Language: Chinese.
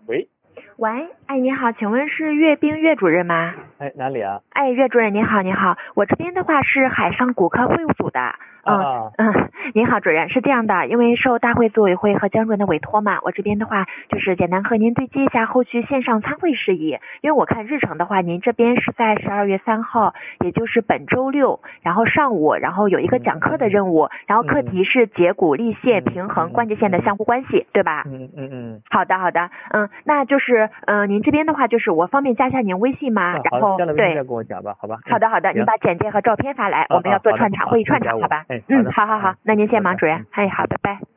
喂， 喂，哎，你好，请问是阅兵岳主任吗？ 哎，哪里啊？ 哎，岳主任您好，您好，我这边的话是海上骨科会务组的。您好，主任，是这样的，因为受大会组委会和江主任的委托嘛，我这边的话就是简单和您对接一下后续线上参会事宜。因为我看日程的话，您这边是在12月3号，也就是本周六，然后上午，然后有一个讲课的任务，然后课题是解骨力线平衡关节线的相互关系，对吧？好的，好的，那就是您这边的话，就是我方便加一下您微信吗？然后加了微信再跟我讲吧，好吧？ 好的，好的，您把简介和照片发来，我们要做串场会议串场，好吧？好，那您先忙，主任。哎，好，拜拜。